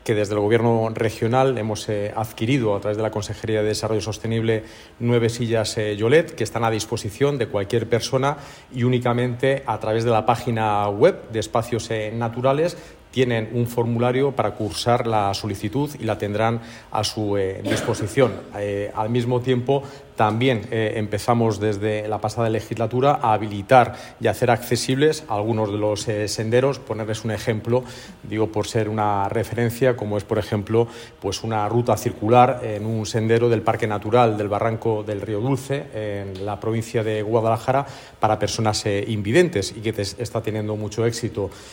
Que desde el Gobierno regional hemos adquirido a través de la Consejería de Desarrollo Sostenible 9 sillas Yolet que están a disposición de cualquier persona y únicamente a través de la página web de Espacios Naturales tienen un formulario para cursar la solicitud y la tendrán a su disposición. Al mismo tiempo, también empezamos desde la pasada legislatura a habilitar y hacer accesibles algunos de los senderos, ponerles un ejemplo, digo por ser una referencia, como es, por ejemplo, pues una ruta circular en un sendero del Parque Natural del Barranco del Río Dulce, en la provincia de Guadalajara, para personas invidentes y que está teniendo mucho éxito.